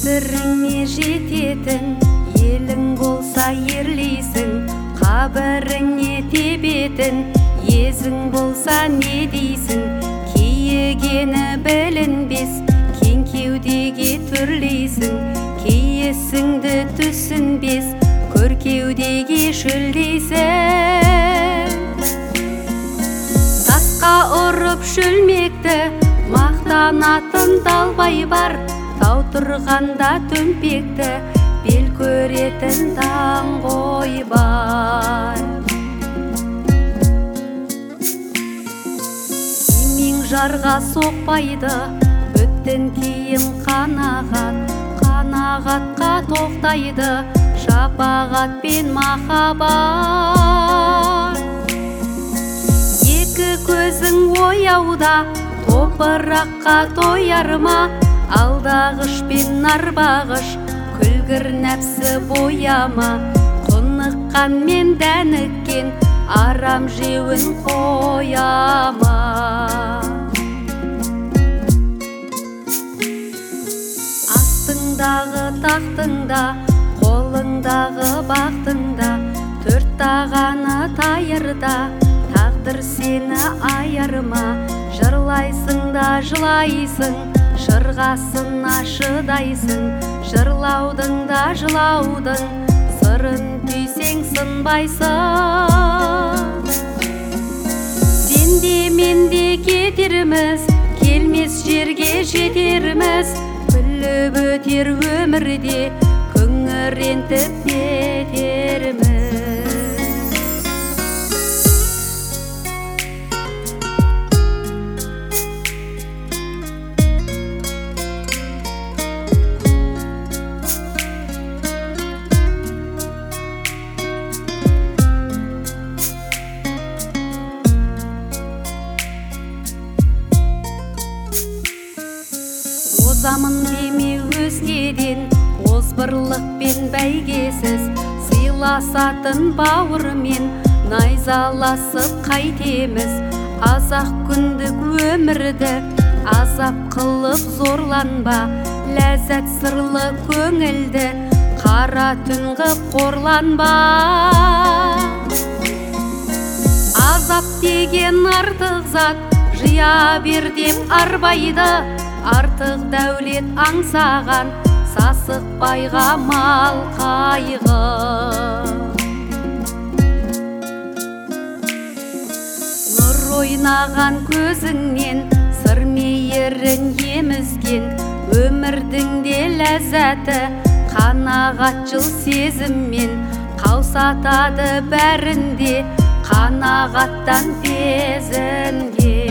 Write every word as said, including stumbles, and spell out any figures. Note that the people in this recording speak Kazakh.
Қадіріңе жететін елің болса ерлейсің, қабіріңе тебетін езің болса не дейсің? Киігені білінбес, кең кеудеге түрлейсің, киесіңді түсінбес, көр кеудеге шөлдейсің. Тасқа ұрып шөлмекті мақтанатын далбай бар, тау тұрғанда төмпекті бел көретін даңғой бар. Киімің жарға соқпайды, бүттін киім қанағат, қанағатқа тоқтайды шапағат пен махаббат. Екі көзің ояуда топыраққа тояр ма? Алдағыш пен нарбағыш күлгір нәпсі бояма, құныққан мен дәніккен арам жеуін қояма. Астыңдағы тақтыңда, қолыңдағы бақтыңда, төрт тағаны тайырда, тағдыр сені айырма. Жырлайсың да жылайсың, шырғасына шыдайсың, жырлаудың да жылаудың сырын түйсең сынбайсың. Сен де мен де кетерміз, келмес жерге жетерміз, күліп өтер өмірде күңірентіп кетерміз. Озамын деме өзгеден, озбырлық пен бәйгесіз, сыйласатын бауырмен найзаласып қайтеміз. Азақ күндік өмірді азап қылып зорланба, ләззат сырлы көңілді қара түн қып қорланба. Азап деген артық зат жия бер деп арбайды, артық дәулет аңсаған сасық байға мал қайғы. Нұр ойнаған көзіңнен сыр мейірін емізген, өмірдің де ләззаты қанағатшыл сезіммен қаусатады бәрінде қанағаттан безінген.